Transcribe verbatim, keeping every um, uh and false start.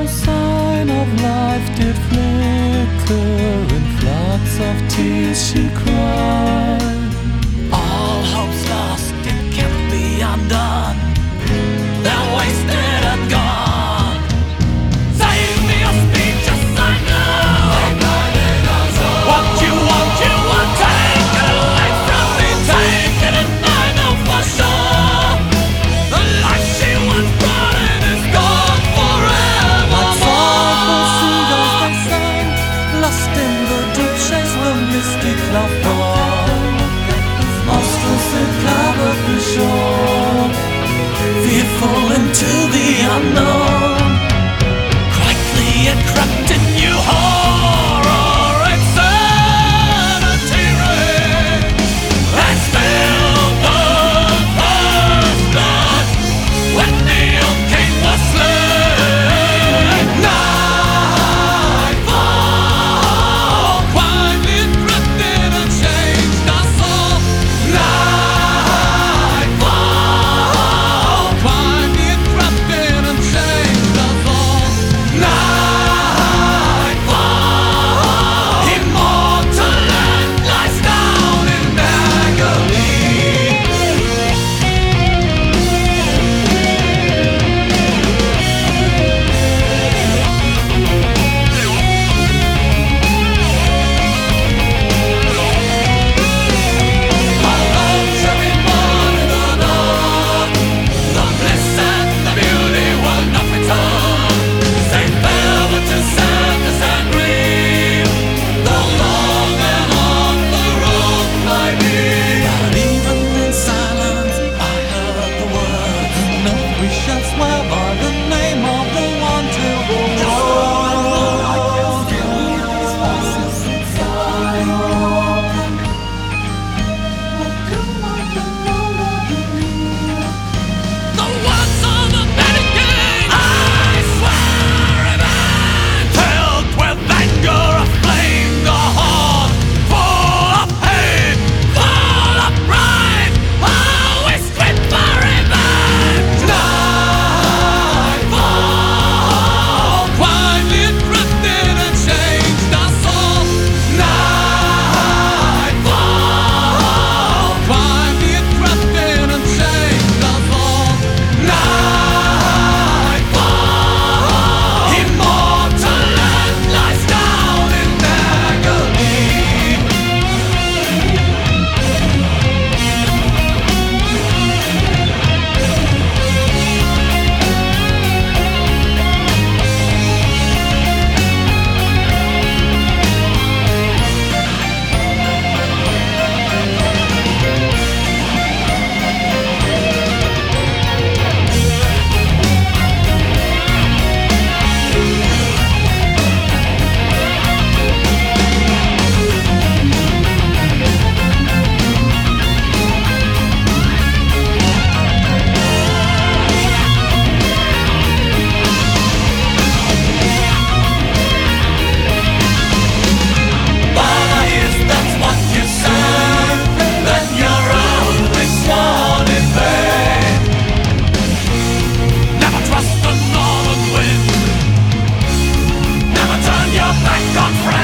no sign of life did flicker. In floods of tears she cried. All hope's lost, it can't be undone. They're wasted and gone. Save me your speeches, I know. What you want, you want. Take it away from me, take it, and I know for sure. The life she once brought in is gone forever. Like sorrowful seagulls they sang, lost in the deep chase, the misty cloud fall. Monstrous it covered the shore, Fearful into the unknown. Quietly it crept in you, horror, insanity reigned. And still the first blood when Neil King was slain. Nightfall quietly crept in and changed us all. Nightfall quietly crept in and changed us all. Nightfall, immortal and lies down in agony. Our love shall be born in the dark. The bliss and the beauty will not return. Say farewell to sadness and grief. The long and hard the road might be. but even in silence I heard the words. No, we shall swear by the name of the one till the The words of the Vatican, I swear amen. Filled with anger, aflame the heart, full of hate, full of pride. Always quit for revenge. Nightfall quietly crept in and changed us all. Nightfall quietly crept in and changed us all. Nightfall, immortal and lies down in agony. But if that's what you say, then you're always sworn in vain. Never trust the northern wind. Never turn your back on friends.